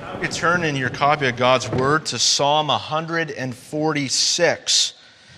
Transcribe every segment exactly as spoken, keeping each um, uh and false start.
You turn in your copy of God's Word to Psalm one forty-six.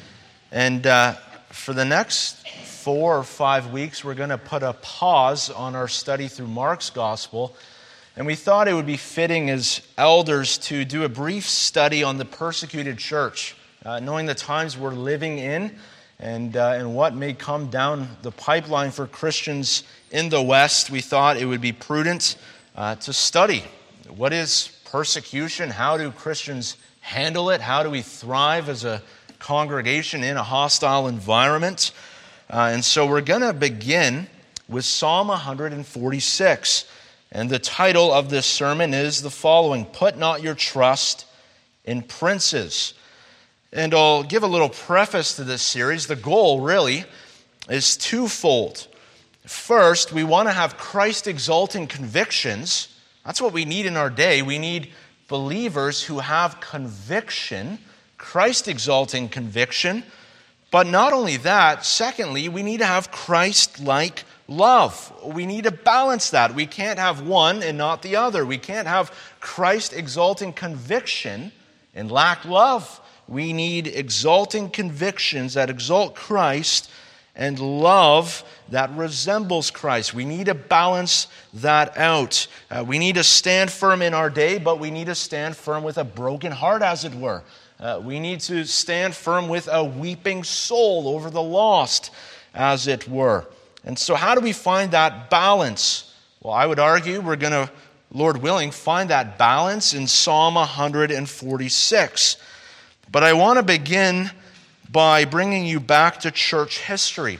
And uh, for the next four or five weeks, we're going to put a pause on our study through Mark's Gospel. And we thought it would be fitting as elders to do a brief study on the persecuted church, uh, knowing the times we're living in and, uh, and what may come down the pipeline for Christians in the West. We thought it would be prudent uh, to study. What is persecution? How do Christians handle it? How do we thrive as a congregation in a hostile environment? Uh, and so we're going to begin with Psalm one forty-six. And the title of this sermon is the following: Put not your trust in princes. And I'll give a little preface to this series. The goal really is twofold. First, we want to have Christ-exalting convictions. That's what we need in our day. We need believers who have conviction, Christ-exalting conviction. But not only that, secondly, we need to have Christ-like love. We need to balance that. We can't have one and not the other. We can't have Christ-exalting conviction and lack love. We need exalting convictions that exalt Christ and love that resembles Christ. We need to balance that out. Uh, we need to stand firm in our day, but we need to stand firm with a broken heart, as it were. Uh, we need to stand firm with a weeping soul over the lost, as it were. And so how do we find that balance? Well, I would argue we're going to, Lord willing, find that balance in Psalm one forty-six. But I want to begin by bringing you back to church history.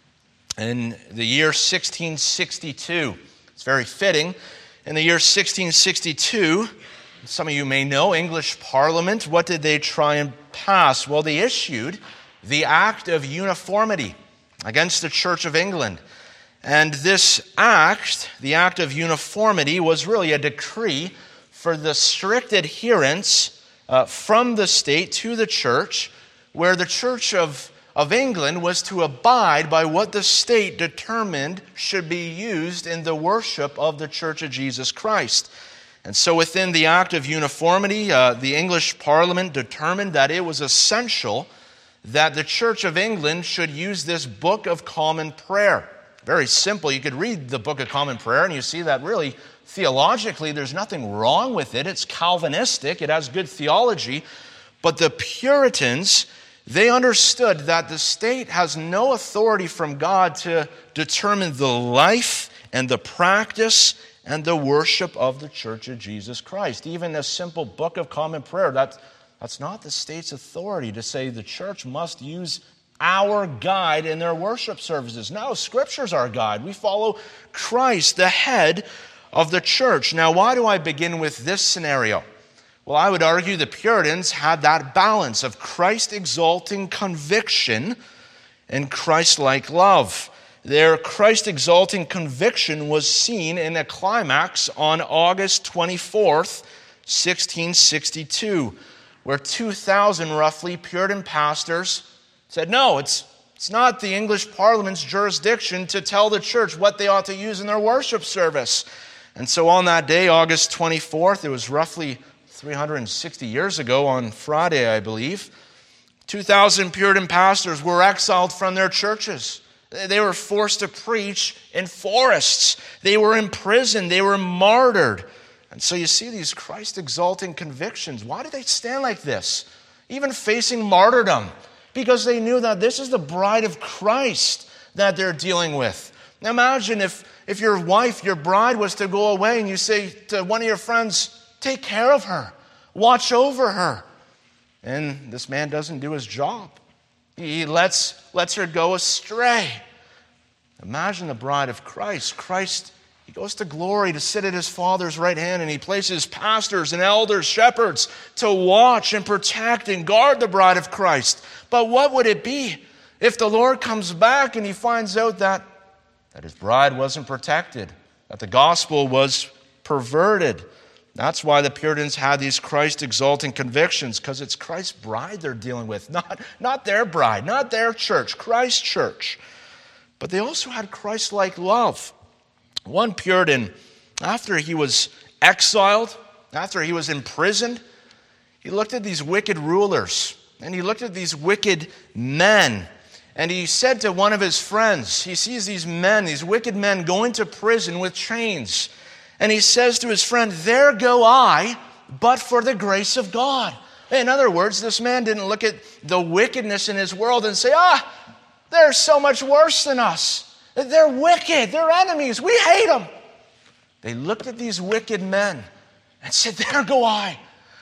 In the year sixteen sixty-two, it's very fitting. In the year sixteen sixty-two, some of you may know, English Parliament, what did they try and pass? Well, they issued the Act of Uniformity against the Church of England. And this act, the Act of Uniformity, was really a decree for the strict adherence uh, from the state to the church, where the Church of, of England was to abide by what the state determined should be used in the worship of the Church of Jesus Christ. And so within the Act of Uniformity, uh, the English Parliament determined that it was essential that the Church of England should use this Book of Common Prayer. Very simple. You could read the Book of Common Prayer and you see that really theologically there's nothing wrong with it. It's Calvinistic. It has good theology. But the Puritans, they understood that the state has no authority from God to determine the life and the practice and the worship of the Church of Jesus Christ. Even a simple Book of Common Prayer, that, that's not the state's authority to say the church must use our guide in their worship services. No, Scripture's our guide. We follow Christ, the head of the church. Now, why do I begin with this scenario? Well, I would argue the Puritans had that balance of Christ-exalting conviction and Christ-like love. Their Christ-exalting conviction was seen in a climax on August twenty-fourth, sixteen sixty-two, where two thousand roughly Puritan pastors said, no, it's, it's not the English Parliament's jurisdiction to tell the church what they ought to use in their worship service. And so on that day, August twenty-fourth, it was roughly three hundred sixty years ago on Friday, I believe, two thousand Puritan pastors were exiled from their churches. They were forced to preach in forests. They were imprisoned. They were martyred. And so you see these Christ-exalting convictions. Why did they stand like this? Even facing martyrdom. Because they knew that this is the bride of Christ that they're dealing with. Now imagine if, if your wife, your bride, was to go away and you say to one of your friends, take care of her, watch over her. And this man doesn't do his job. He lets, lets her go astray. Imagine the bride of Christ. Christ, he goes to glory to sit at his Father's right hand, and he places pastors and elders, shepherds, to watch and protect and guard the bride of Christ. But what would it be if the Lord comes back and he finds out that, that his bride wasn't protected, that the gospel was perverted? That's why the Puritans had these Christ-exalting convictions, because it's Christ's bride they're dealing with, not, not their bride, not their church, Christ's church. But they also had Christ-like love. One Puritan, after he was exiled after he was imprisoned, he looked at these wicked rulers, and he looked at these wicked men, and he said to one of his friends, he sees these men, these wicked men going to prison with chains, and he says to his friend, "There go I, but for the grace of God." In other words, this man didn't look at the wickedness in his world and say, "Ah, they're so much worse than us. They're wicked. They're enemies. We hate them." They looked at these wicked men and said, "There go I.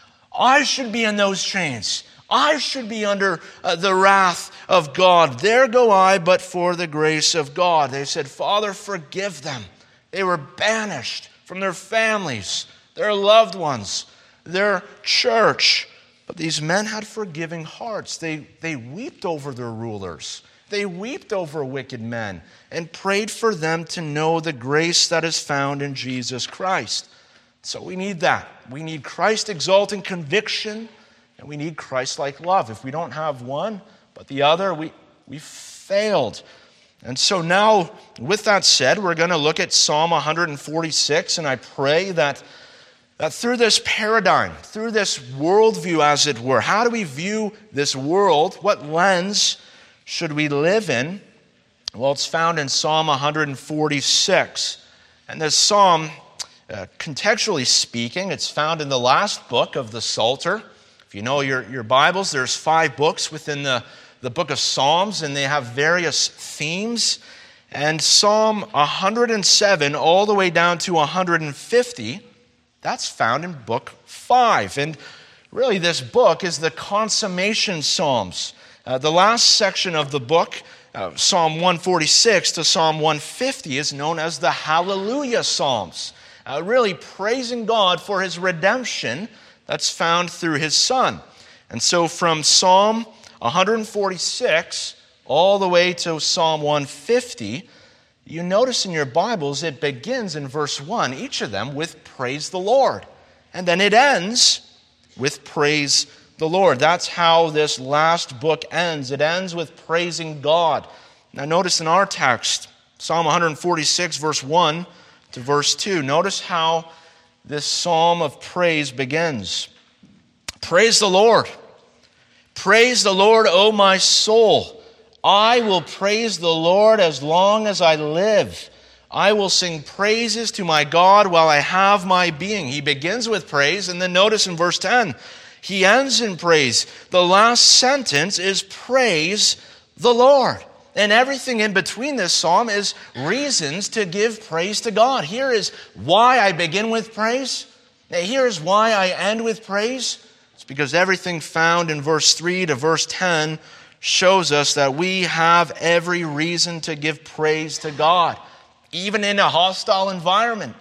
I should be in those chains. I should be under uh, the wrath of God. There go I, but for the grace of God." They said, "Father, forgive them." They were banished from their families, their loved ones, their church. But these men had forgiving hearts. They, they wept over their rulers. They wept over wicked men and prayed for them to know the grace that is found in Jesus Christ. So we need that. We need Christ-exalting conviction, and we need Christ-like love. If we don't have one but the other, we, we failed. And so now, with that said, we're going to look at Psalm one forty-six, and I pray that That through this paradigm, through this worldview, as it were, how do we view this world? What lens should we live in? Well, it's found in Psalm one forty-six. And this psalm, uh, contextually speaking, it's found in the last book of the Psalter. If you know your, your Bibles, there's five books within the, the book of Psalms, and they have various themes. And Psalm one hundred seven all the way down to one hundred fifty, that's found in book five. And really this book is the consummation psalms. Uh, the last section of the book, uh, Psalm one forty-six to Psalm one fifty, is known as the Hallelujah Psalms. Uh, really praising God for his redemption that's found through his Son. And so from Psalm one forty-six all the way to Psalm one fifty, you notice in your Bibles it begins in verse one, each of them with praise the Lord. And then it ends with praise the Lord. That's how this last book ends. It ends with praising God. Now notice in our text, Psalm one forty-six verse one to verse two, notice how this psalm of praise begins. Praise the Lord. Praise the Lord, O my soul. I will praise the Lord as long as I live. I will sing praises to my God while I have my being. He begins with praise, and then notice in verse ten, he ends in praise. The last sentence is praise the Lord. And everything in between this psalm is reasons to give praise to God. Here is why I begin with praise. Here is why I end with praise. It's because everything found in verse three to verse ten shows us that we have every reason to give praise to God, even in a hostile environment.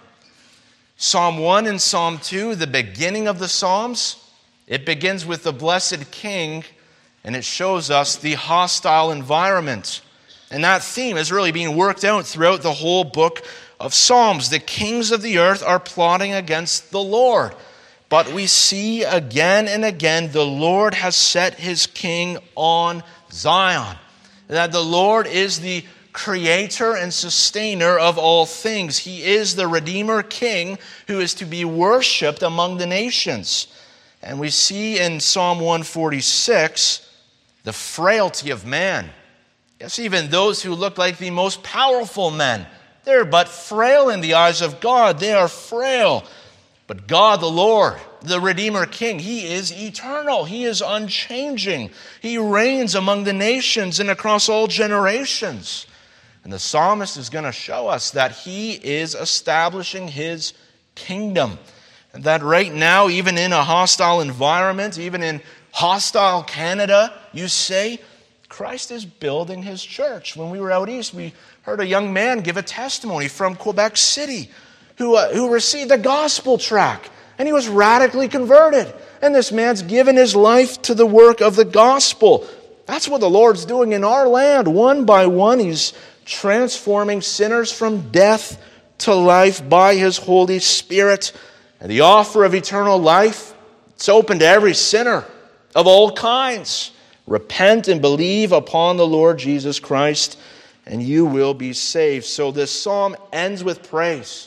Psalm one and Psalm two, the beginning of the Psalms, it begins with the blessed King, and it shows us the hostile environment. And that theme is really being worked out throughout the whole book of Psalms. The kings of the earth are plotting against the Lord. But we see again and again the Lord has set his king on Zion. That the Lord is the creator and sustainer of all things. He is the Redeemer King who is to be worshipped among the nations. And we see in Psalm one forty-six the frailty of man. Yes, even those who look like the most powerful men, they're but frail in the eyes of God. They are frail. But God the Lord, the Redeemer King, he is eternal. He is unchanging. He reigns among the nations and across all generations. And the psalmist is going to show us that he is establishing his kingdom. And that right now, even in a hostile environment, even in hostile Canada, you say, Christ is building his church. When we were out east, we heard a young man give a testimony from Quebec City who, uh, who received a gospel tract, and he was radically converted. And this man's given his life to the work of the gospel. That's what the Lord's doing in our land. One by one, he's transforming sinners from death to life by his Holy Spirit. And the offer of eternal life, it's open to every sinner of all kinds. Repent and believe upon the Lord Jesus Christ, and you will be saved. So this psalm ends with praise.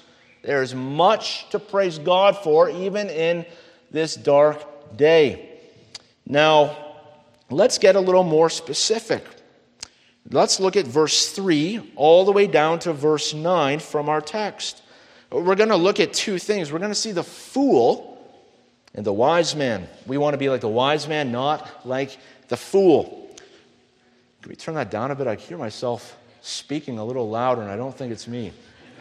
There's much to praise God for, even in this dark day. Now, let's get a little more specific. Let's look at verse three all the way down to verse nine from our text. We're going to look at two things. We're going to see the fool and the wise man. We want to be like the wise man, not like the fool. Can we turn that down a bit? I hear myself speaking a little louder, and I don't think it's me.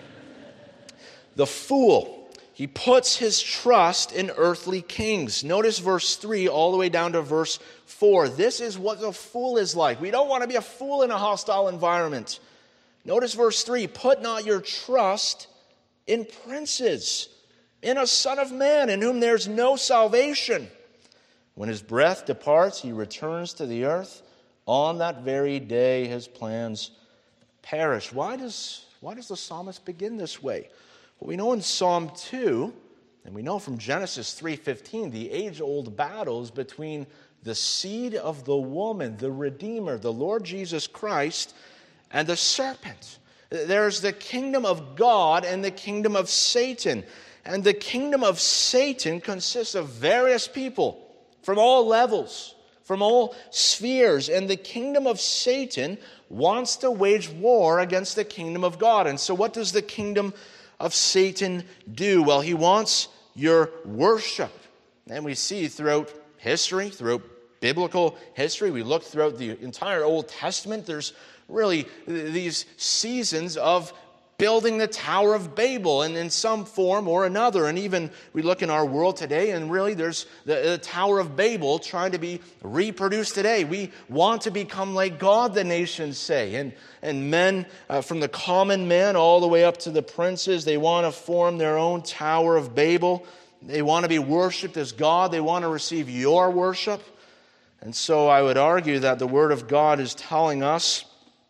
The fool, he puts his trust in earthly kings. Notice verse three all the way down to verse four. This is what the fool is like. We don't want to be a fool in a hostile environment. Notice verse three, put not your trust in princes, in a son of man, in whom there's no salvation. When his breath departs, he returns to the earth. On that very day, his plans perish. Why does, why does the psalmist begin this way? Well, we know in Psalm two, and we know from Genesis three fifteen, the age-old battles between the seed of the woman, the Redeemer, the Lord Jesus Christ, and the serpent. There's the kingdom of God and the kingdom of Satan. And the kingdom of Satan consists of various people from all levels, from all spheres. And the kingdom of Satan wants to wage war against the kingdom of God. And so what does the kingdom of Satan do? Well, he wants your worship. And we see throughout history, throughout biblical history, we look throughout the entire Old Testament, there's really these seasons of building the Tower of Babel and in some form or another. And even we look in our world today, and really there's the, the Tower of Babel trying to be reproduced today. We want to become like God, the nations say. And, and men, uh, from the common man all the way up to the princes, they want to form their own Tower of Babel. They want to be worshipped as God. They want to receive your worship. And so I would argue that the Word of God is telling us,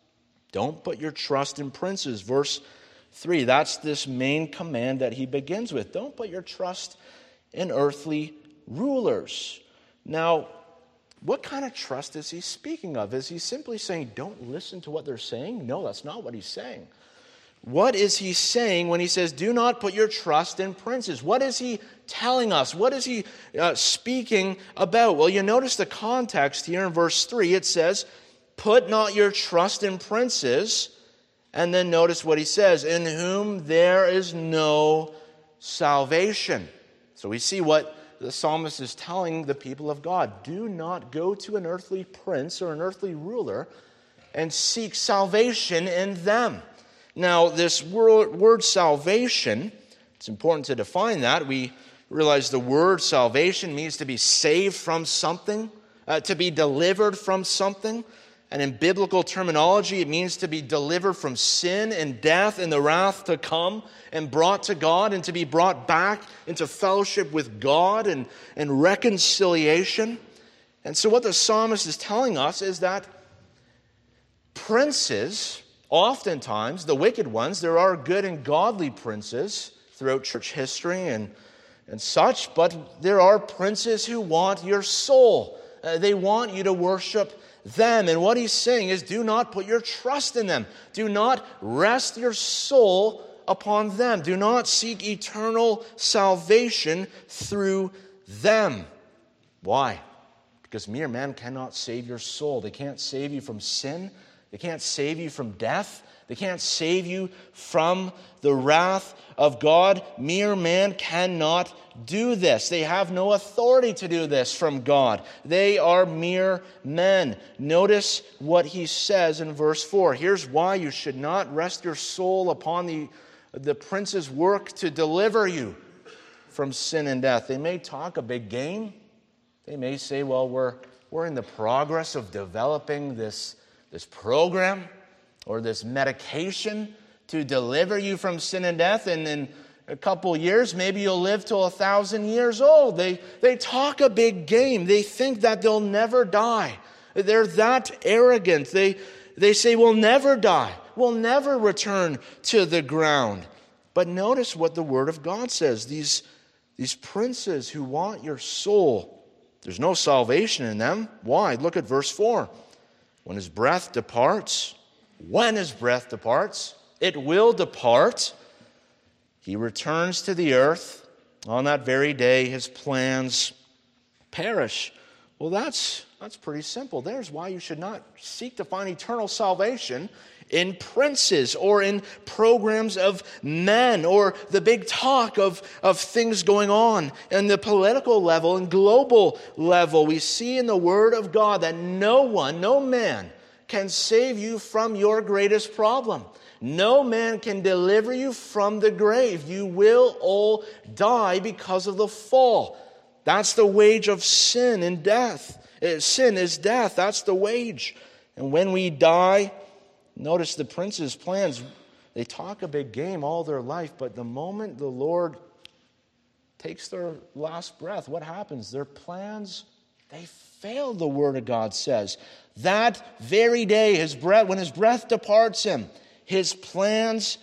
don't put your trust in princes. Verse three, that's this main command that he begins with. Don't put your trust in earthly rulers. Now, what kind of trust is he speaking of? Is he simply saying, don't listen to what they're saying? No, that's not what he's saying. What is he saying when he says, do not put your trust in princes? What is he telling us? What is he uh, speaking about? Well, you notice the context here in verse three. It says, put not your trust in princes. And then notice what he says, in whom there is no salvation. So we see what the psalmist is telling the people of God. Do not go to an earthly prince or an earthly ruler and seek salvation in them. Now, this word, word salvation, it's important to define that. We realize the word salvation means to be saved from something, uh, to be delivered from something. And in biblical terminology, it means to be delivered from sin and death and the wrath to come and brought to God and to be brought back into fellowship with God and, and reconciliation. And so what the psalmist is telling us is that princes, oftentimes, the wicked ones, there are good and godly princes throughout church history and, and such, but there are princes who want your soul. Uh, they want you to worship them. And what he's saying is, do not put your trust in them. Do not rest your soul upon them. Do not seek eternal salvation through them. Why? Because mere men cannot save your soul. They can't save you from sin. They can't save you from death. They can't save you from the wrath of God. Mere man cannot do this. They have no authority to do this from God. They are mere men. Notice what he says in verse four. Here's why you should not rest your soul upon the, the prince's work to deliver you from sin and death. They may talk a big game. They may say, well, we're, we're in the progress of developing this, this program or this medication to deliver you from sin and death, and in a couple years, maybe you'll live till a thousand years old. They, they talk a big game. They think that they'll never die. They're that arrogant. They, they say, we'll never die. We'll never return to the ground. But notice what the Word of God says. These, these princes who want your soul, there's no salvation in them. Why? Look at verse four. When his breath departs, when his breath departs, it will depart. he returns to the earth. On that very day, his plans perish. Well, that's that's pretty simple. There's why you should not seek to find eternal salvation in princes or in programs of men or the big talk of, of things going on in the political level and global level. We see in the Word of God that no one, no man can save you from your greatest problem. No man can deliver you from the grave. You will all die because of the fall. That's the wage of sin and death. Sin is death. That's the wage. And when we die, notice the prince's plans. They talk a big game all their life, but the moment the Lord takes their last breath, what happens? Their plans, they fail, the Word of God says. That very day, his breath, when his breath departs him, his plans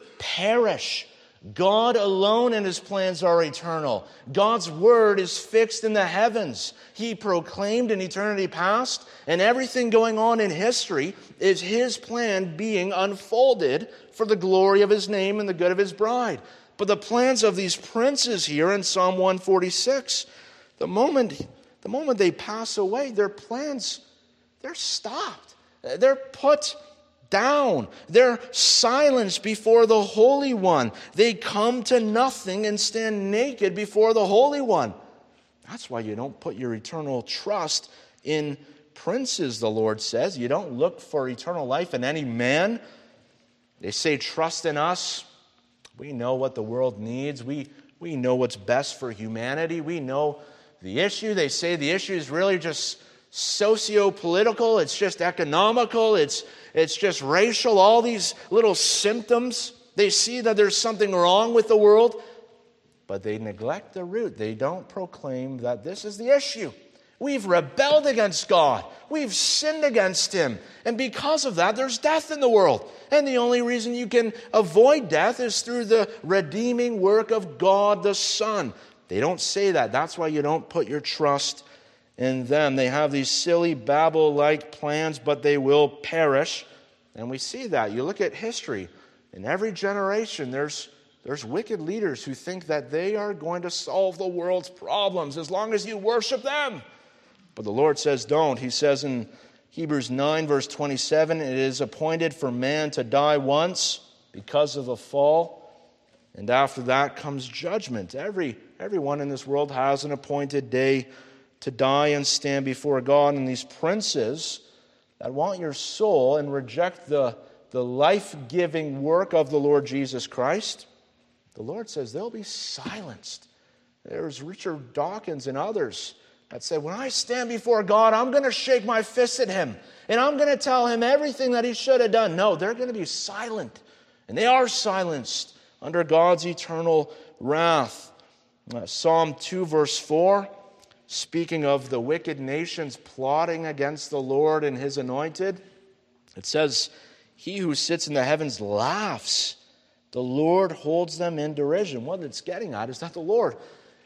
perish. God alone and his plans are eternal. God's word is fixed in the heavens. He proclaimed in eternity past, and everything going on in history is his plan being unfolded for the glory of his name and the good of his bride. But the plans of these princes here in Psalm one forty-six, the moment, the moment they pass away, their plans, they're stopped. They're put down. They're silenced before the Holy One. They come to nothing and stand naked before the Holy One. That's why you don't put your eternal trust in princes, the Lord says. You don't look for eternal life in any man. They say, trust in us. We know what the world needs. We, we know what's best for humanity. We know the issue. They say the issue is really just socio-political. It's just economical. It's It's just racial, all these little symptoms. They see that there's something wrong with the world, but they neglect the root. They don't proclaim that this is the issue. We've rebelled against God. We've sinned against him. And because of that, there's death in the world. And the only reason you can avoid death is through the redeeming work of God the Son. They don't say that. That's why you don't put your trust in them. They have these silly Babel-like plans, but they will perish. And we see that. You look at history. In every generation, there's, there's wicked leaders who think that they are going to solve the world's problems as long as you worship them. But the Lord says don't. He says in Hebrews nine, verse twenty-seven, it is appointed for man to die once because of the fall. And after that comes judgment. Every, everyone in this world has an appointed day to die and stand before God. And these princes that want your soul and reject the, the life-giving work of the Lord Jesus Christ, the Lord says they'll be silenced. There's Richard Dawkins and others that said, when I stand before God, I'm going to shake my fist at him, and I'm going to tell him everything that he should have done. No, they're going to be silent, and they are silenced under God's eternal wrath. Uh, Psalm two, verse four, speaking of the wicked nations plotting against the Lord and his anointed, it says, he who sits in the heavens laughs. The Lord holds them in derision. What it's getting at is that the Lord,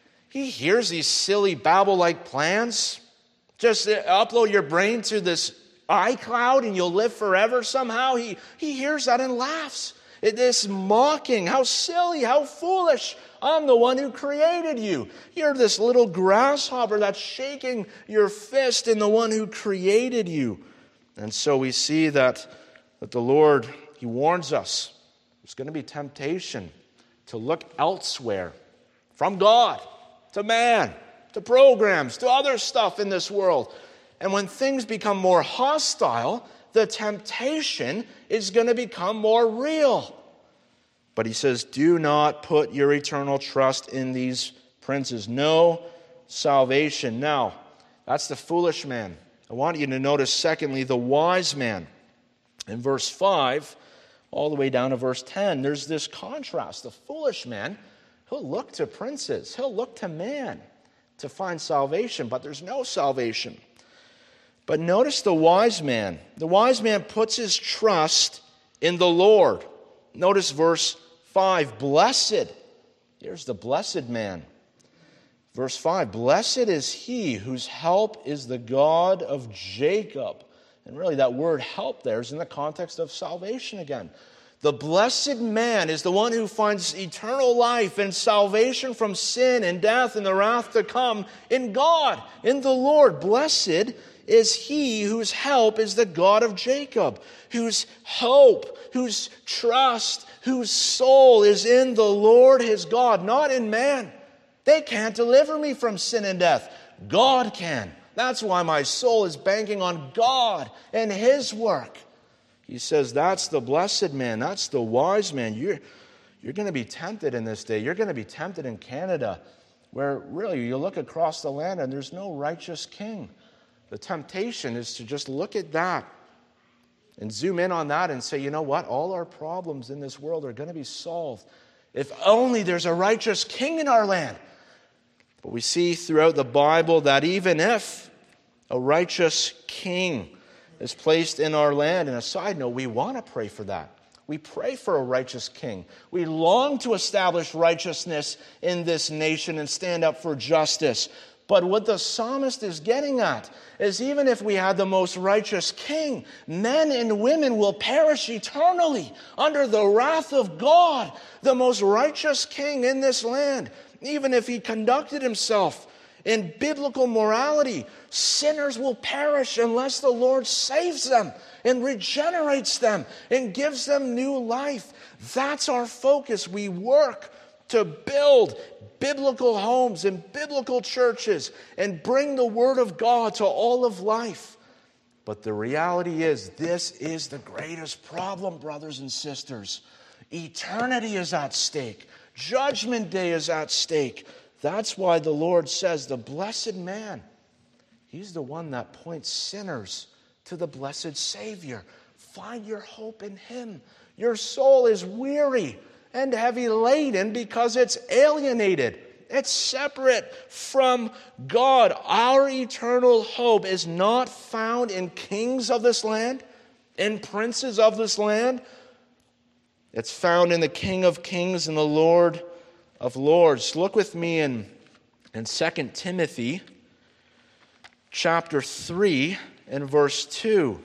he hears these silly Babel-like plans. Just upload your brain to this iCloud and you'll live forever somehow. He, he hears that and laughs. It is mocking. How silly, how foolish. I'm the one who created you. You're this little grasshopper that's shaking your fist in the one who created you. And so we see that, that the Lord, he warns us. There's going to be temptation to look elsewhere from God to man, to programs, to other stuff in this world. And when things become more hostile, the temptation is going to become more real. But he says, do not put your eternal trust in these princes. No salvation. Now, that's the foolish man. I want you to notice, secondly, the wise man. In verse five, all the way down to verse ten, there's this contrast. The foolish man, he'll look to princes. He'll look to man to find salvation, but there's no salvation. But notice the wise man. The wise man puts his trust in the Lord. Notice verse five, blessed. Here's the blessed man. Verse five, blessed is he whose help is the God of Jacob. And really that word help there is in the context of salvation again. The blessed man is the one who finds eternal life and salvation from sin and death and the wrath to come in God, in the Lord. Blessed is he whose help is the God of Jacob, whose hope, whose trust, whose soul is in the Lord his God, not in man. They can't deliver me from sin and death. God can. That's why my soul is banking on God and his work. He says that's the blessed man. That's the wise man. You're, you're going to be tempted in this day. You're going to be tempted in Canada, where really you look across the land and there's no righteous king. The temptation is to just look at that and zoom in on that and say, you know what? All our problems in this world are going to be solved if only there's a righteous king in our land. But we see throughout the Bible that even if a righteous king is placed in our land, and a side note, we want to pray for that. We pray for a righteous king. We long to establish righteousness in this nation and stand up for justice. But what the psalmist is getting at is even if we had the most righteous king, men and women will perish eternally under the wrath of God, the most righteous king in this land. Even if he conducted himself in biblical morality, sinners will perish unless the Lord saves them and regenerates them and gives them new life. That's our focus. We work to build biblical homes and biblical churches and bring the Word of God to all of life. But the reality is, this is the greatest problem, brothers and sisters. Eternity is at stake. Judgment Day is at stake. That's why the Lord says the blessed man, he's the one that points sinners to the blessed Savior. Find your hope in him. Your soul is weary and heavy laden because it's alienated. It's separate from God. Our eternal hope is not found in kings of this land, in princes of this land. It's found in the King of Kings and the Lord of Lords. Look with me in, in Second Timothy chapter three and verse two.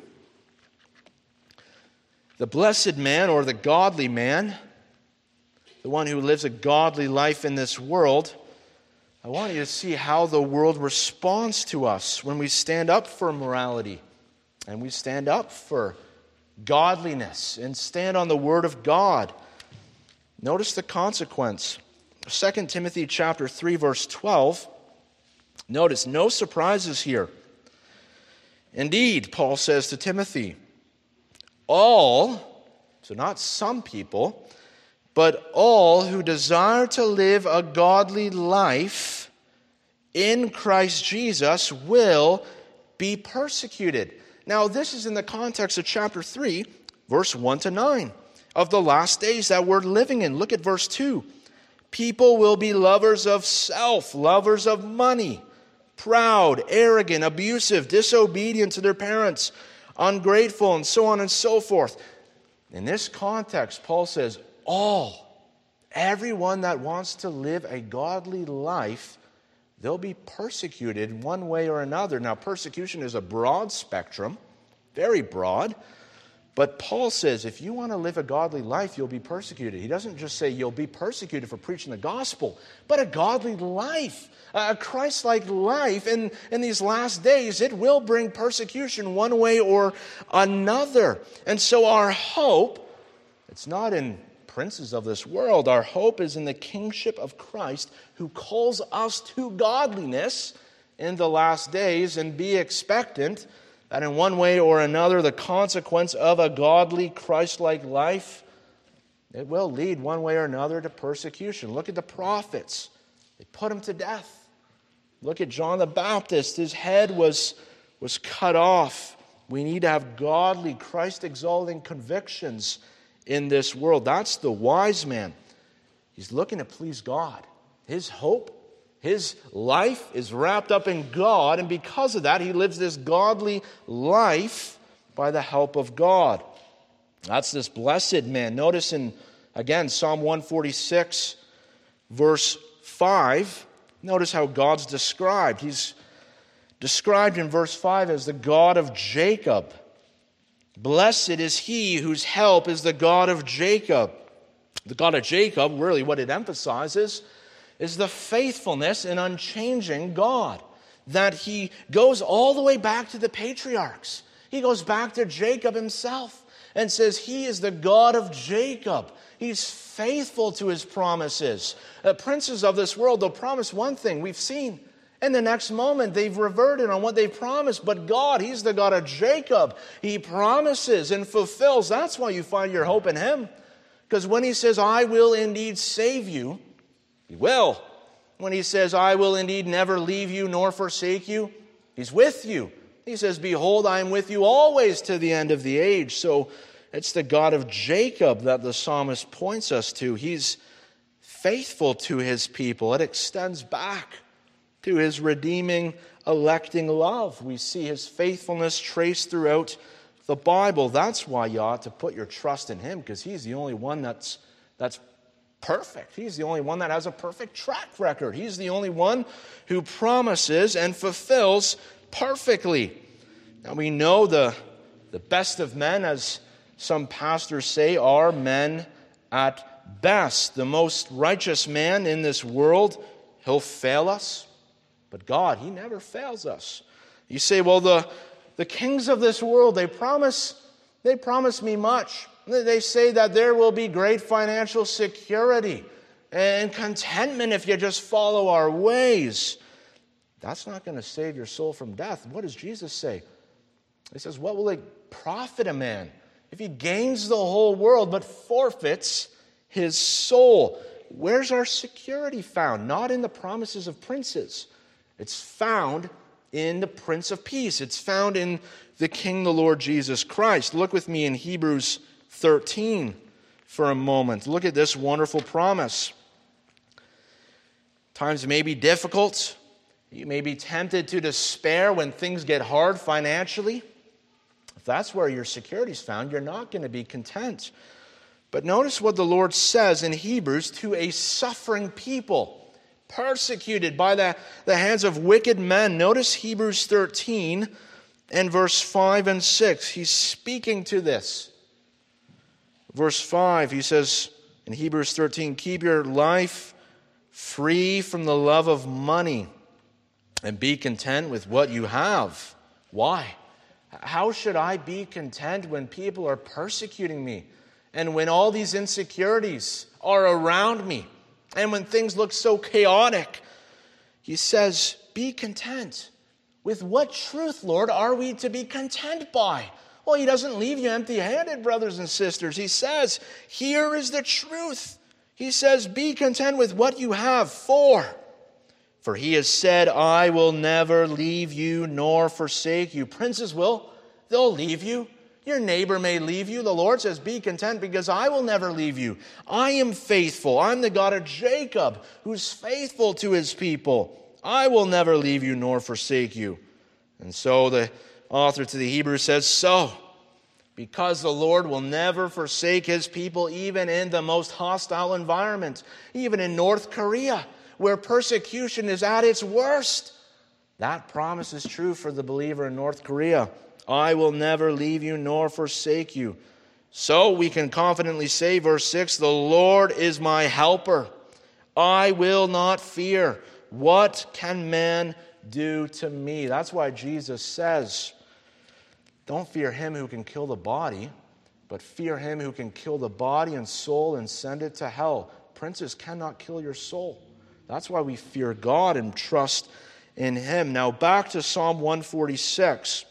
The blessed man, or the godly man, the one who lives a godly life in this world, I want you to see how the world responds to us when we stand up for morality and we stand up for godliness and stand on the Word of God. Notice the consequence. Second Timothy chapter three, verse twelve. Notice, no surprises here. Indeed, Paul says to Timothy, all, so not some people, but all who desire to live a godly life in Christ Jesus will be persecuted. Now, this is in the context of chapter three, verse one to nine, of the last days that we're living in. Look at verse two. People will be lovers of self, lovers of money, proud, arrogant, abusive, disobedient to their parents, ungrateful, and so on and so forth. In this context, Paul says, all, everyone that wants to live a godly life, they'll be persecuted in one way or another. Now, persecution is a broad spectrum, very broad. But Paul says, if you want to live a godly life, you'll be persecuted. He doesn't just say you'll be persecuted for preaching the gospel, but a godly life, a Christ-like life. In, in these last days, it will bring persecution one way or another. And so our hope, it's not in princes of this world. Our hope is in the kingship of Christ, who calls us to godliness in the last days, and be expectant that in one way or another, the consequence of a godly, Christ-like life, it will lead one way or another to persecution. Look at the prophets. They put him to death. Look at John the Baptist. His head was, was cut off. We need to have godly, Christ-exalting convictions in this world. That's the wise man. He's looking to please God. His hope, his life is wrapped up in God, and because of that, he lives this godly life by the help of God. That's this blessed man. Notice in, again, Psalm one forty-six, verse five, notice how God's described. He's described in verse five as the God of Jacob. Blessed is he whose help is the God of Jacob. The God of Jacob, really what it emphasizes, is the faithfulness and unchanging God. That he goes all the way back to the patriarchs. He goes back to Jacob himself and says he is the God of Jacob. He's faithful to his promises. The princes of this world, they'll promise one thing we've seen. And the next moment, they've reverted on what they promised. But God, he's the God of Jacob. He promises and fulfills. That's why you find your hope in him. Because when he says, I will indeed save you, he will. When he says, I will indeed never leave you nor forsake you, he's with you. He says, behold, I am with you always to the end of the age. So it's the God of Jacob that the psalmist points us to. He's faithful to his people. It extends back to his redeeming, electing love. We see his faithfulness traced throughout the Bible. That's why you ought to put your trust in him, because he's the only one that's, that's perfect. He's the only one that has a perfect track record. He's the only one who promises and fulfills perfectly. Now we know the, the best of men, as some pastors say, are men at best. The most righteous man in this world, he'll fail us. But God, he never fails us. You say, well, the, the kings of this world, they promise, they promise me much. They say that there will be great financial security and contentment if you just follow our ways. That's not going to save your soul from death. What does Jesus say? He says, what will it profit a man if he gains the whole world but forfeits his soul? Where's our security found? Not in the promises of princes. It's found in the Prince of Peace. It's found in the King, the Lord Jesus Christ. Look with me in Hebrews thirteen for a moment. Look at this wonderful promise. Times may be difficult. You may be tempted to despair when things get hard financially. If that's where your security is found, you're not going to be content. But notice what the Lord says in Hebrews to a suffering people, persecuted by the, the hands of wicked men. Notice Hebrews thirteen and verse five and six. He's speaking to this. Verse five, he says in Hebrews thirteen, keep your life free from the love of money and be content with what you have. Why? How should I be content when people are persecuting me and when all these insecurities are around me? And when things look so chaotic, he says, be content. With what truth, Lord, are we to be content by? Well, he doesn't leave you empty-handed, brothers and sisters. He says, here is the truth. He says, be content with what you have. For, for he has said, I will never leave you nor forsake you. Princes will. They'll leave you. Your neighbor may leave you. The Lord says, be content because I will never leave you. I am faithful. I'm the God of Jacob who's faithful to his people. I will never leave you nor forsake you. And so the author to the Hebrews says, so, because the Lord will never forsake his people even in the most hostile environment, even in North Korea, where persecution is at its worst. That promise is true for the believer in North Korea. I will never leave you nor forsake you. So we can confidently say, verse six, the Lord is my helper. I will not fear. What can man do to me? That's why Jesus says, don't fear him who can kill the body, but fear him who can kill the body and soul and send it to hell. Princes cannot kill your soul. That's why we fear God and trust in him. Now back to Psalm one forty-six.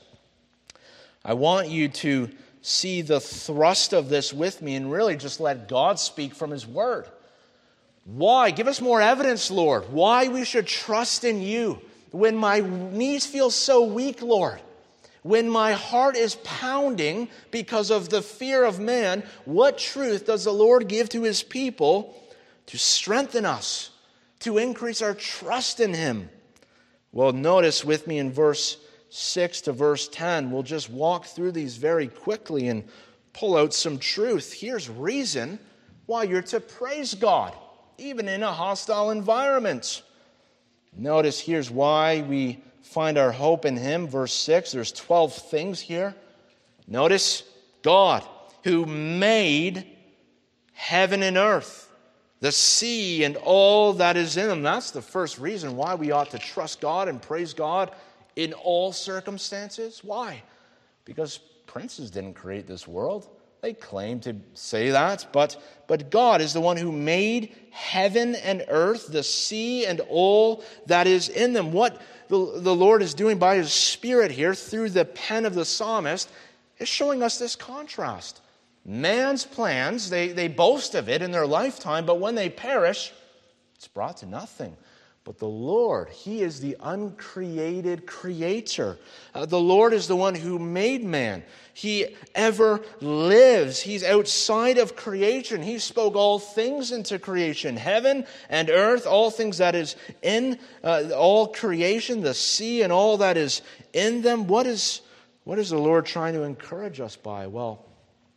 I want you to see the thrust of this with me and really just let God speak from his word. Why? Give us more evidence, Lord. Why we should trust in you. When my knees feel so weak, Lord. When my heart is pounding because of the fear of man, what truth does the Lord give to his people to strengthen us, to increase our trust in him? Well, notice with me in verse six to verse ten. We'll just walk through these very quickly and pull out some truth. Here's reason why you're to praise God, even in a hostile environment. Notice here's why we find our hope in him. Verse six, there's twelve things here. Notice God who made heaven and earth, the sea and all that is in them. That's the first reason why we ought to trust God and praise God in all circumstances. Why? Because princes didn't create this world. They claim to say that, but, but God is the one who made heaven and earth, the sea and all that is in them. What the, the Lord is doing by His Spirit here through the pen of the psalmist is showing us this contrast. Man's plans, they, they boast of it in their lifetime, but when they perish, it's brought to nothing. But the Lord, He is the uncreated creator. Uh, the Lord is the one who made man. He ever lives. He's outside of creation. He spoke all things into creation. Heaven and earth, all things that is in uh, all creation, the sea and all that is in them. What is, what is the Lord trying to encourage us by? Well,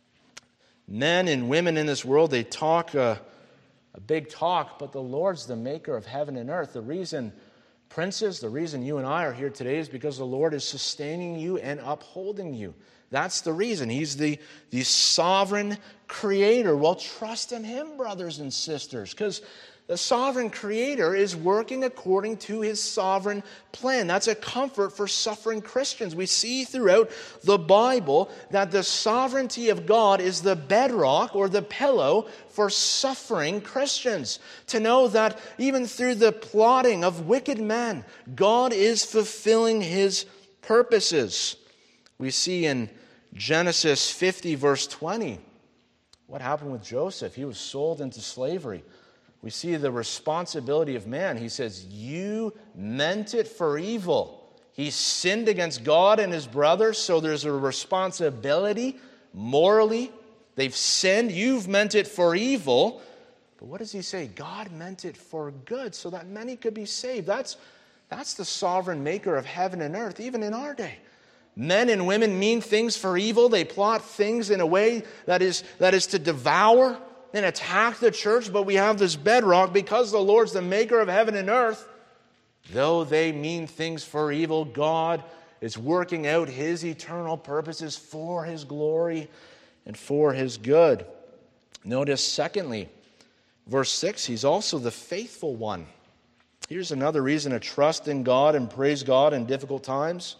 men and women in this world, they talk uh, a big talk, but the Lord's the maker of heaven and earth. The reason, princes, the reason you and I are here today is because the Lord is sustaining you and upholding you. That's the reason. He's the, the sovereign creator. Well, trust in Him, brothers and sisters, because the sovereign creator is working according to His sovereign plan. That's a comfort for suffering Christians. We see throughout the Bible that the sovereignty of God is the bedrock or the pillow for suffering Christians. To know that even through the plotting of wicked men, God is fulfilling His purposes. We see in Genesis fifty, verse twenty, what happened with Joseph. He was sold into slavery. We see the responsibility of man. He says, you meant it for evil. He sinned against God and his brothers, so there's a responsibility morally. They've sinned. You've meant it for evil. But what does he say? God meant it for good, so that many could be saved. That's, that's the sovereign maker of heaven and earth, even in our day. Men and women mean things for evil. They plot things in a way that is, that is to devour and attack the church, but we have this bedrock because the Lord's the maker of heaven and earth. Though they mean things for evil, God is working out His eternal purposes for His glory and for His good. Notice, secondly, verse six, He's also the faithful one. Here's another reason to trust in God and praise God in difficult times.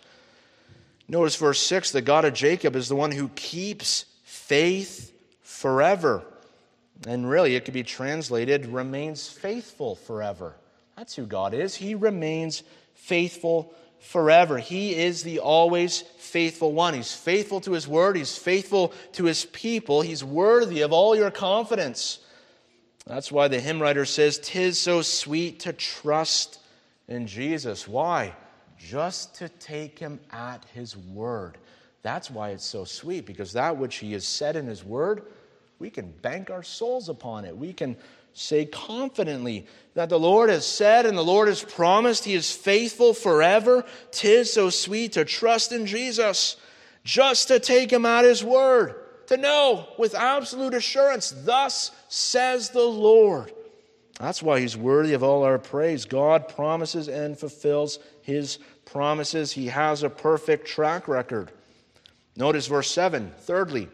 Notice verse six, the God of Jacob is the one who keeps faith forever. And really, it could be translated, remains faithful forever. That's who God is. He remains faithful forever. He is the always faithful one. He's faithful to His word. He's faithful to His people. He's worthy of all your confidence. That's why the hymn writer says, "'Tis so sweet to trust in Jesus." Why? Just to take Him at His word. That's why it's so sweet, because that which He has said in His word, we can bank our souls upon it. We can say confidently that the Lord has said and the Lord has promised. He is faithful forever. 'Tis so sweet to trust in Jesus, just to take Him at His word, to know with absolute assurance, thus says the Lord. That's why He's worthy of all our praise. God promises and fulfills His promises. He has a perfect track record. Notice verse seven. Thirdly,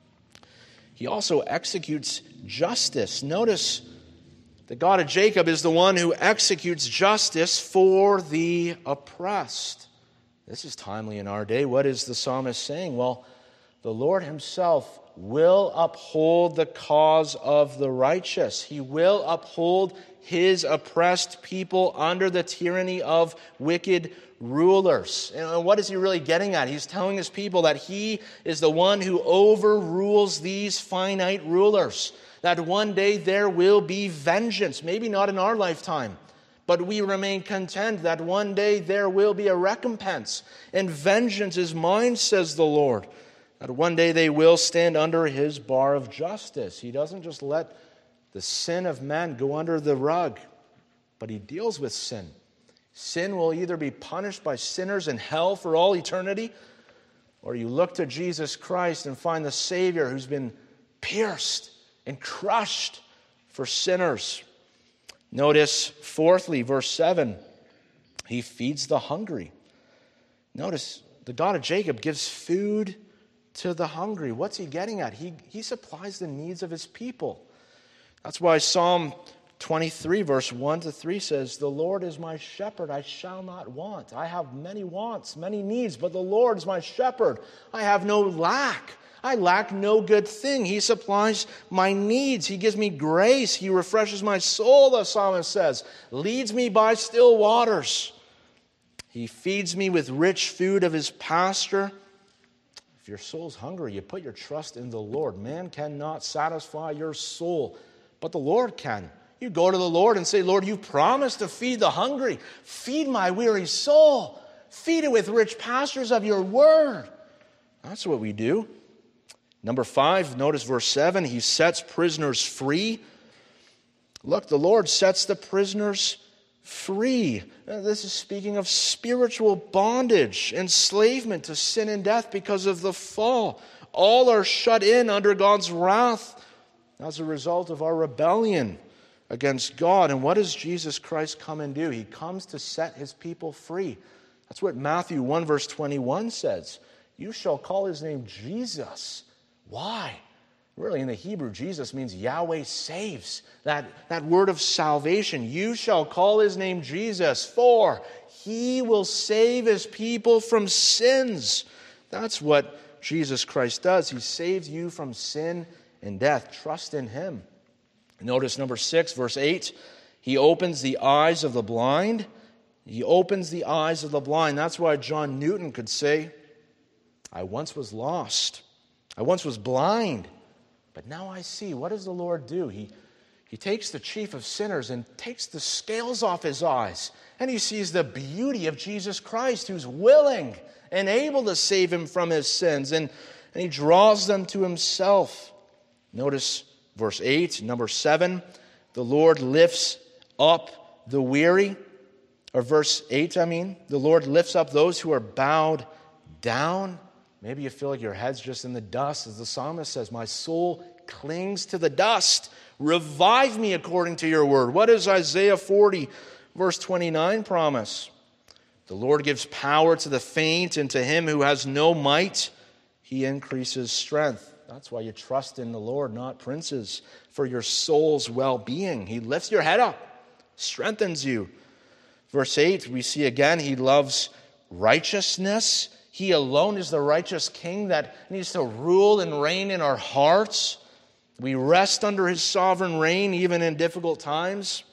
He also executes justice. Notice the God of Jacob is the one who executes justice for the oppressed. This is timely in our day. What is the psalmist saying? Well, the Lord Himself will uphold the cause of the righteous. He will uphold His oppressed people under the tyranny of wicked rulers. And what is He really getting at? He's telling His people that He is the one who overrules these finite rulers. That one day there will be vengeance. Maybe not in our lifetime, but we remain content that one day there will be a recompense. And vengeance is mine, says the Lord. That one day they will stand under His bar of justice. He doesn't just let the sin of man go under the rug, but He deals with sin. Sin will either be punished by sinners in hell for all eternity, or you look to Jesus Christ and find the Savior who's been pierced and crushed for sinners. Notice, fourthly, verse seven, He feeds the hungry. Notice, the God of Jacob gives food to the hungry. What's he getting at? He, he supplies the needs of his people. That's why Psalm twenty-three, verse one to three says, "The Lord is my shepherd, I shall not want. I have many wants, many needs, but the Lord is my shepherd. I have no lack. I lack no good thing. He supplies my needs. He gives me grace. He refreshes my soul," the psalmist says. "Leads me by still waters. He feeds me with rich food of his pasture." If your soul's hungry, you put your trust in the Lord. Man cannot satisfy your soul, but the Lord can. You go to the Lord and say, "Lord, you promised to feed the hungry. Feed my weary soul. Feed it with rich pastures of your word." That's what we do. Number five, notice verse seven. He sets prisoners free. Look, the Lord sets the prisoners free. This is speaking of spiritual bondage, enslavement to sin and death because of the fall. All are shut in under God's wrath as a result of our rebellion against God. And what does Jesus Christ come and do? He comes to set his people free. That's what Matthew one verse twenty-one says. "You shall call his name Jesus." Why? Really, in the Hebrew, Jesus means Yahweh saves. That, that word of salvation. You shall call his name Jesus, for he will save his people from sins. That's what Jesus Christ does. He saves you from sin and death. Trust in him. Notice number six, verse eight. He opens the eyes of the blind. He opens the eyes of the blind. That's why John Newton could say, "I once was lost. I once was blind, but now I see." What does the Lord do? He, he takes the chief of sinners and takes the scales off his eyes, and he sees the beauty of Jesus Christ, who's willing and able to save him from his sins, and, and he draws them to himself. Notice verse eight, number seven, the Lord lifts up the weary, or verse eight, I mean, the Lord lifts up those who are bowed down. Maybe you feel like your head's just in the dust. As the psalmist says, "My soul clings to the dust. Revive me according to your word." What does Isaiah forty, verse twenty-nine promise? "The Lord gives power to the faint, and to him who has no might, he increases strength." That's why you trust in the Lord, not princes, for your soul's well-being. He lifts your head up, strengthens you. Verse eight, we see again, he loves righteousness. He alone is the righteous king that needs to rule and reign in our hearts. We rest under his sovereign reign even in difficult times.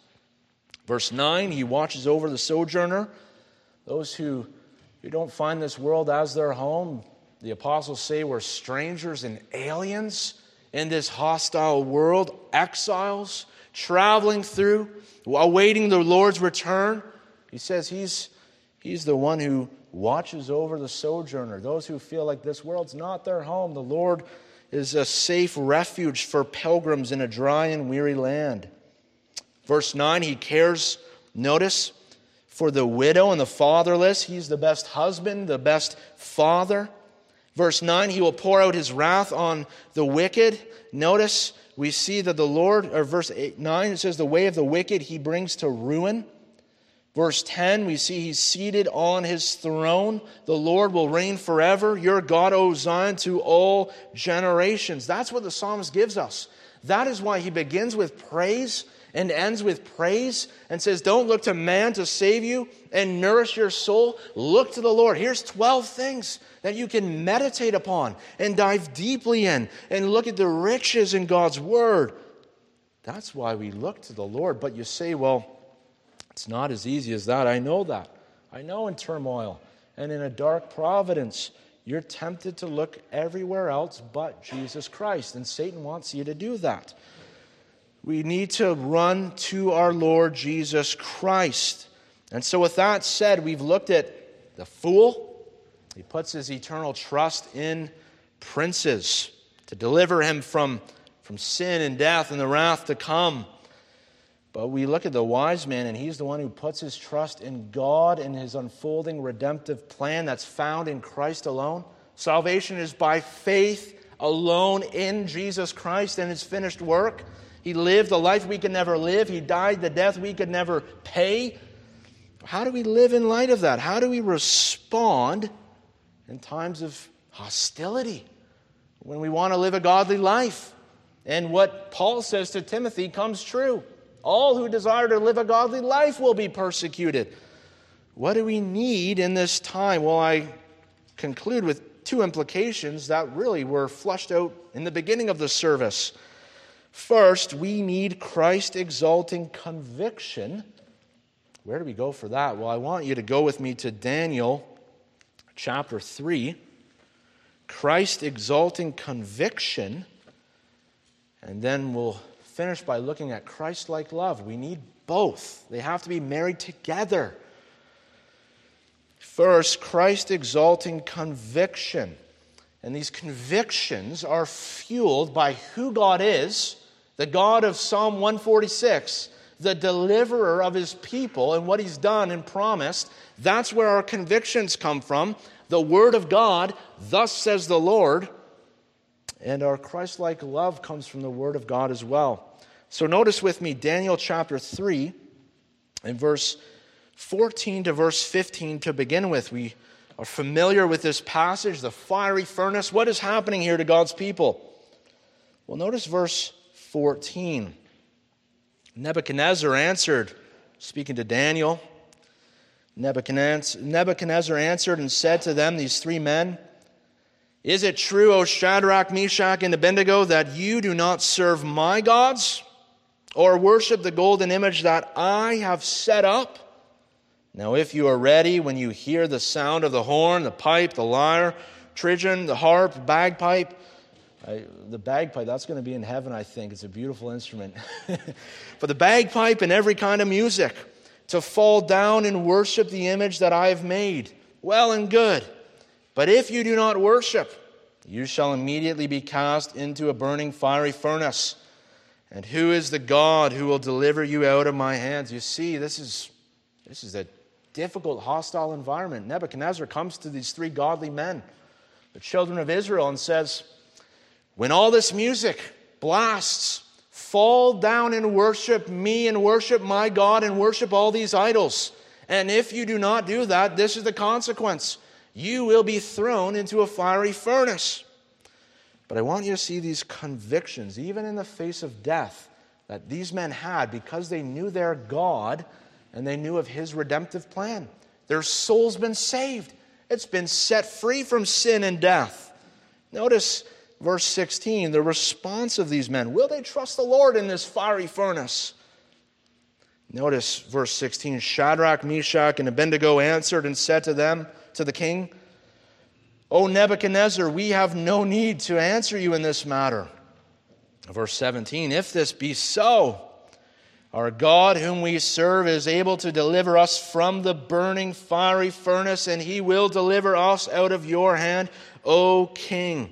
Verse nine, he watches over the sojourner, those who, who don't find this world as their home. The apostles say we're strangers and aliens in this hostile world, exiles, traveling through, awaiting the Lord's return. He says he's, he's the one who watches over the sojourner, those who feel like this world's not their home. The Lord is a safe refuge for pilgrims in a dry and weary land. Verse nine, he cares, notice, for the widow and the fatherless. He's the best husband, the best father. Verse nine, he will pour out his wrath on the wicked. Notice, we see that the Lord, or verse eight, nine, it says, the way of the wicked he brings to ruin. Verse ten, we see he's seated on his throne. The Lord will reign forever. Your God, O Zion, to all generations. That's what the psalmist gives us. That is why he begins with praise and ends with praise and says, don't look to man to save you and nourish your soul. Look to the Lord. Here's twelve things that you can meditate upon and dive deeply in and look at the riches in God's word. That's why we look to the Lord. But you say, well, it's not as easy as that. I know that. I know in turmoil and in a dark providence, you're tempted to look everywhere else but Jesus Christ. And Satan wants you to do that. We need to run to our Lord Jesus Christ. And so with that said, we've looked at the fool. He puts his eternal trust in princes to deliver him from, from sin and death and the wrath to come. But we look at the wise man, and he's the one who puts his trust in God and his unfolding redemptive plan that's found in Christ alone. Salvation is by faith alone in Jesus Christ and his finished work. He lived the life we could never live. He died the death we could never pay. How do we live in light of that? How do we respond in times of hostility? when we want to live a godly life. And what Paul says to Timothy comes true. All who desire to live a godly life will be persecuted. What do we need in this time? Well, I conclude with two implications that really were flushed out in the beginning of the service. First, we need Christ-exalting conviction. Where do we go for that? Well, I want you to go with me to Daniel chapter three. Christ-exalting conviction. And then we'll finish by looking at Christ-like love. We need both. They have to be married together. First, Christ-exalting conviction. And these convictions are fueled by who God is, the God of Psalm one forty-six, the deliverer of his people and what he's done and promised. That's where our convictions come from. The Word of God, thus says the Lord. And our Christ-like love comes from the Word of God as well. So notice with me Daniel chapter three and verse fourteen to verse fifteen to begin with. We are familiar with this passage, the fiery furnace. What is happening here to God's people? Well, notice verse fourteen. Nebuchadnezzar answered, speaking to Daniel, Nebuchadnezzar answered and said to them, these three men, "Is it true, O Shadrach, Meshach, and Abednego, that you do not serve my gods or worship the golden image that I have set up? Now if you are ready when you hear the sound of the horn, the pipe, the lyre, trigon, the harp, bagpipe," I, the bagpipe, that's going to be in heaven, I think. It's a beautiful instrument. "But the bagpipe and every kind of music, to fall down and worship the image that I have made. Well and good. But if you do not worship, you shall immediately be cast into a burning fiery furnace. And who is the God who will deliver you out of my hands?" You see, this is, this is a difficult, hostile environment. Nebuchadnezzar comes to these three godly men, the children of Israel, and says, "When all this music blasts, fall down and worship me and worship my God and worship all these idols. And if you do not do that, this is the consequence. You will be thrown into a fiery furnace." But I want you to see these convictions, even in the face of death, that these men had because they knew their God and they knew of his redemptive plan. Their soul's been saved. It's been set free from sin and death. Notice verse sixteen, the response of these men. Will they trust the Lord in this fiery furnace? Notice verse sixteen, Shadrach, Meshach, and Abednego answered and said to them, to the king, "O Nebuchadnezzar, we have no need to answer you in this matter." Verse seventeen, "If this be so, our God whom we serve is able to deliver us from the burning fiery furnace, and he will deliver us out of your hand, O king."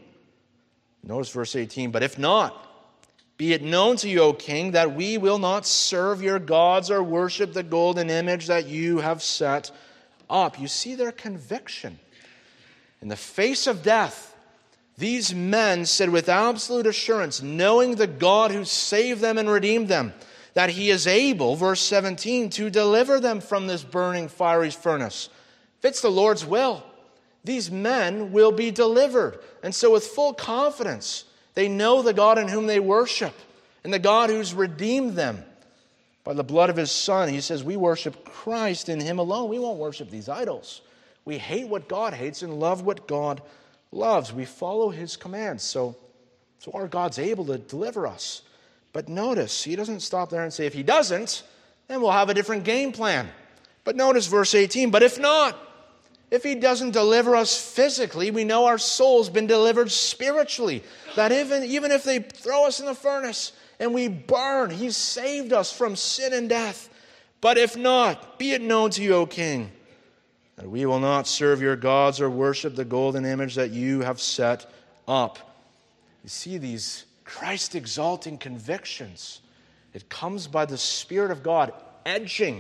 Notice verse eighteen, "But if not, be it known to you, O king, that we will not serve your gods or worship the golden image that you have set up." You see their conviction. In the face of death, these men said with absolute assurance, knowing the God who saved them and redeemed them, that he is able, verse seventeen, to deliver them from this burning fiery furnace. If it's the Lord's will, these men will be delivered. And so with full confidence, they know the God in whom they worship and the God who's redeemed them by the blood of his Son. He says, we worship Christ in him alone. We won't worship these idols. We hate what God hates and love what God loves. We follow his commands. So, so our God's able to deliver us. But notice, he doesn't stop there and say, if he doesn't, then we'll have a different game plan. But notice verse eighteen, "But if not, if he doesn't deliver us physically, we know our soul's been delivered spiritually. That even, even if they throw us in the furnace and we burn, he's saved us from sin and death. But if not, be it known to you, O king, that we will not serve your gods or worship the golden image that you have set up." You see these Christ-exalting convictions. It comes by the Spirit of God edging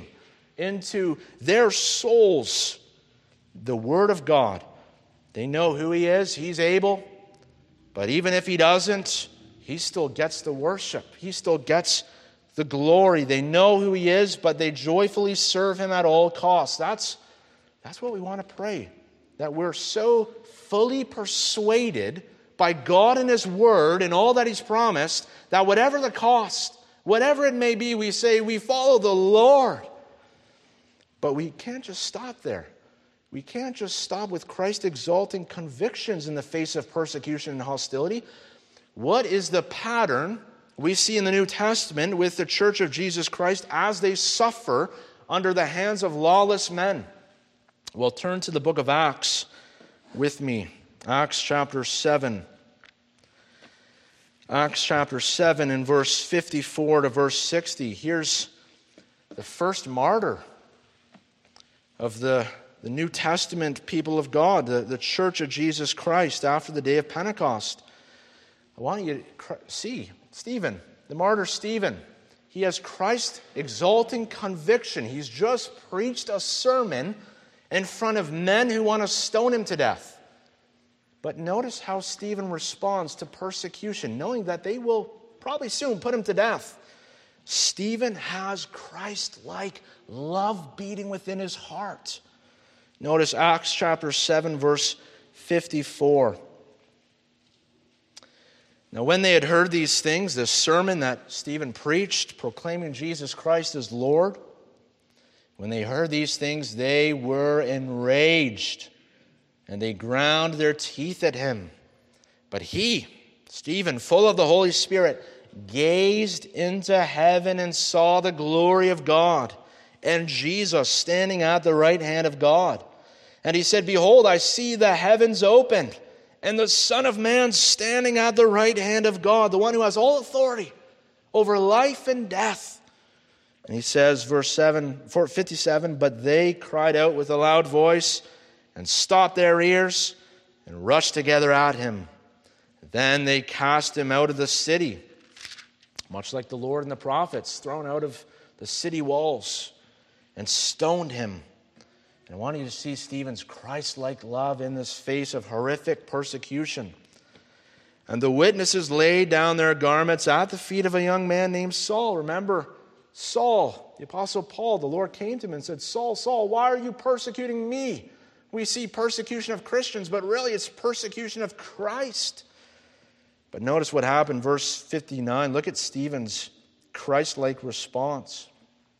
into their souls the Word of God. They know who he is. He's able. But even if he doesn't, he still gets the worship. He still gets the glory. They know who he is, but they joyfully serve him at all costs. That's, that's what we want to pray. That we're so fully persuaded by God and His Word and all that He's promised, that whatever the cost, whatever it may be, we say we follow the Lord. But we can't just stop there. We can't just stop with Christ exalting convictions in the face of persecution and hostility. What is the pattern we see in the New Testament with the Church of Jesus Christ as they suffer under the hands of lawless men? Well, turn to the book of Acts with me. Acts chapter seven. Acts chapter seven and verse fifty-four to verse sixty. Here's the first martyr of the, the New Testament people of God, the, the Church of Jesus Christ after the day of Pentecost. I want you to see Stephen, the martyr Stephen. He has Christ exalting conviction. He's just preached a sermon in front of men who want to stone him to death. But notice how Stephen responds to persecution, knowing that they will probably soon put him to death. Stephen has Christ-like love beating within his heart. Notice Acts chapter seven, verse fifty-four. Now, when they had heard these things, this sermon that Stephen preached, proclaiming Jesus Christ as Lord, when they heard these things, they were enraged, and they ground their teeth at him. But he, Stephen, full of the Holy Spirit, gazed into heaven and saw the glory of God, and Jesus standing at the right hand of God. And he said, "Behold, I see the heavens opened, and the Son of Man standing at the right hand of God," the one who has all authority over life and death. And he says, verse seven, fifty-seven, "But they cried out with a loud voice and stopped their ears and rushed together at him. Then they cast him out of the city," much like the Lord and the prophets, thrown out of the city walls, "and stoned him." And I want you to see Stephen's Christ-like love in this face of horrific persecution. "And the witnesses laid down their garments at the feet of a young man named Saul." Remember, Saul, the Apostle Paul, the Lord came to him and said, "Saul, Saul, why are you persecuting me?" We see persecution of Christians, but really it's persecution of Christ. But notice what happened, verse fifty-nine. Look at Stephen's Christ-like response.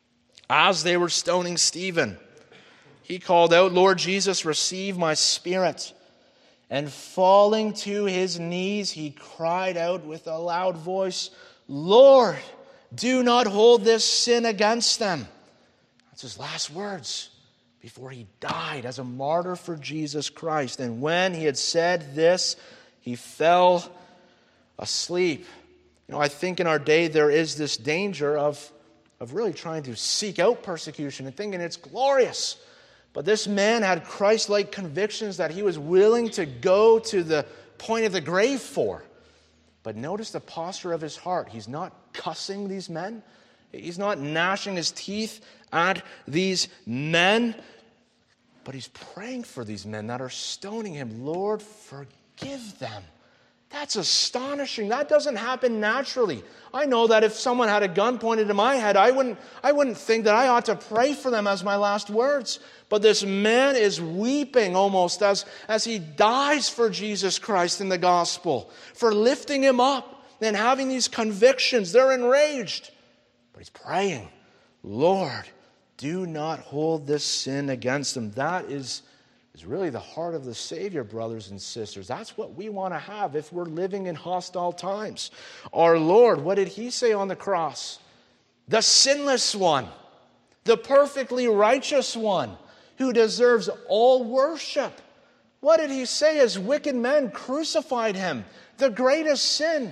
As they were stoning Stephen, he called out, "Lord Jesus, receive my spirit." And falling to his knees, he cried out with a loud voice, "Lord, do not hold this sin against them." That's his last words before he died as a martyr for Jesus Christ. And when he had said this, he fell asleep. You know, I think in our day there is this danger of, of really trying to seek out persecution and thinking it's glorious. But this man had Christ-like convictions that he was willing to go to the point of the grave for. But notice the posture of his heart. He's not cussing these men. He's not gnashing his teeth at these men. But he's praying for these men that are stoning him. "Lord, forgive them." That's astonishing. That doesn't happen naturally. I know that if someone had a gun pointed to my head, I wouldn't, I wouldn't think that I ought to pray for them as my last words. But this man is weeping almost as, as he dies for Jesus Christ in the gospel, for lifting him up and having these convictions. They're enraged. But he's praying, "Lord, do not hold this sin against them." That is, is really the heart of the Savior, brothers and sisters. That's what we want to have if we're living in hostile times. Our Lord, what did he say on the cross? The sinless one, the perfectly righteous one, who deserves all worship. What did he say as wicked men crucified him? The greatest sin.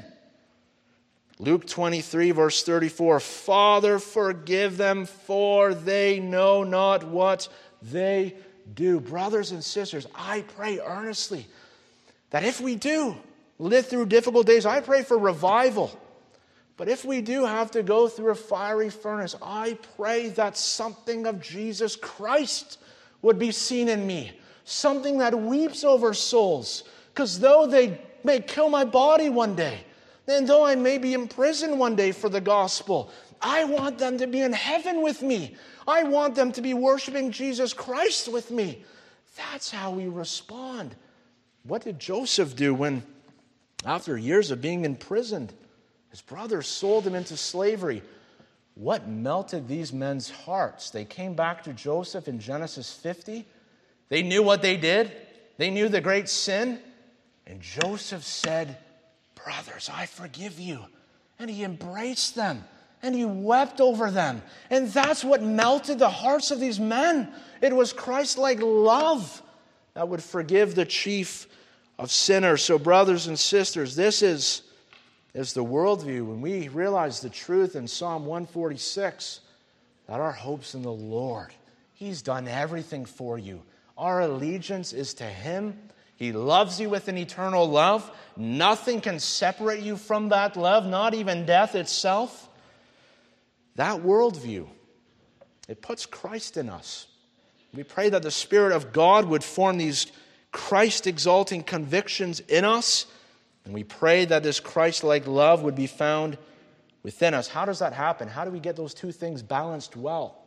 Luke twenty-three, verse thirty-four, "Father, forgive them, for they know not what they do." Brothers and sisters, I pray earnestly that if we do live through difficult days, I pray for revival. But if we do have to go through a fiery furnace, I pray that something of Jesus Christ would be seen in me. Something that weeps over souls. Because though they may kill my body one day, and though I may be in prison one day for the gospel, I want them to be in heaven with me. I want them to be worshiping Jesus Christ with me. That's how we respond. What did Joseph do when After years of being imprisoned, his brothers sold him into slavery. What melted these men's hearts? They came back to Joseph in Genesis fifty. They knew what they did. They knew the great sin. And Joseph said, "Brothers, I forgive you." And he embraced them. And he wept over them. And that's what melted the hearts of these men. It was Christ-like love that would forgive the chief of sinners. So brothers and sisters, this is, is the worldview. When we realize the truth in Psalm one forty-six, that our hope's in the Lord. He's done everything for you. Our allegiance is to Him. He loves you with an eternal love. Nothing can separate you from that love, not even death itself. That worldview, it puts Christ in us. We pray that the Spirit of God would form these Christ-exalting convictions in us, and we pray that this Christ-like love would be found within us. How does that happen? How do we get those two things balanced well?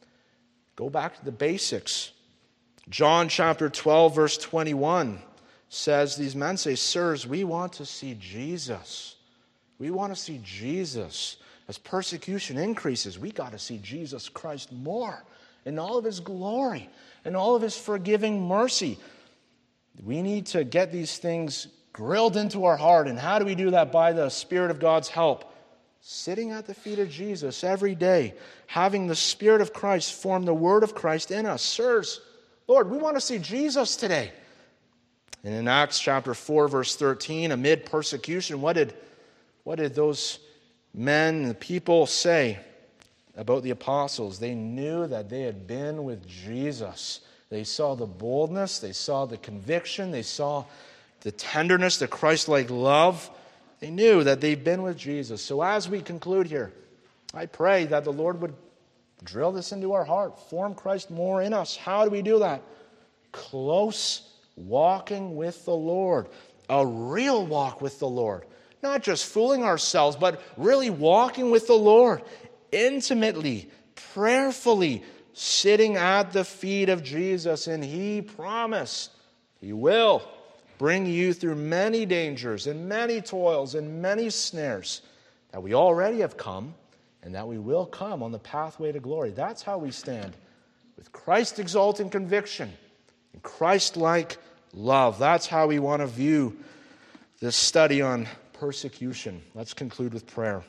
Go back to the basics. John chapter twelve, verse twenty-one says, these men say, "Sirs, we want to see Jesus. We want to see Jesus." As persecution increases, we got to see Jesus Christ more in all of His glory, in all of His forgiving mercy. We need to get these things drilled into our heart. And how do we do that? By the Spirit of God's help. Sitting at the feet of Jesus every day, having the Spirit of Christ form the Word of Christ in us. Sirs, Lord, we want to see Jesus today. And in Acts chapter four, verse thirteen, amid persecution, what did, what did those men and the people say about the apostles? They knew that they had been with Jesus. They saw the boldness, they saw the conviction, they saw the tenderness, the Christ-like love. They knew that they've been with Jesus. So as we conclude here, I pray that the Lord would drill this into our heart, form Christ more in us. How do we do that? Close walking with the Lord, a real walk with the Lord. Not just fooling ourselves, but really walking with the Lord intimately, prayerfully, sitting at the feet of Jesus. And He promised He will bring you through many dangers and many toils and many snares that we already have come and that we will come on the pathway to glory. That's how we stand, with Christ-exalting conviction and Christ-like love. That's how we want to view this study on persecution. Let's conclude with prayer.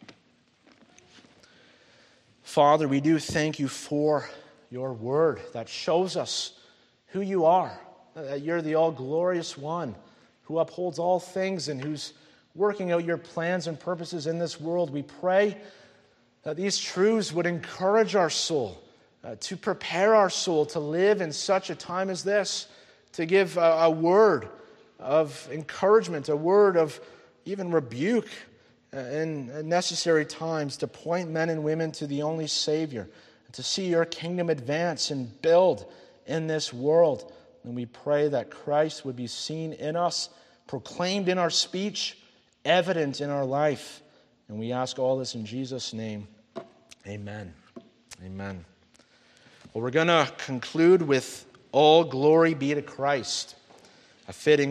Father, we do thank You for Your word that shows us who You are, that You're the all-glorious one who upholds all things and who's working out Your plans and purposes in this world. We pray that these truths would encourage our soul, uh, to prepare our soul to live in such a time as this, to give a, a word of encouragement, a word of even rebuke in necessary times, to point men and women to the only Savior, and to see Your kingdom advance and build in this world. And we pray that Christ would be seen in us, proclaimed in our speech, evident in our life. And we ask all this in Jesus' name. Amen. Amen. Well, we're going to conclude with "All glory be to Christ," a fitting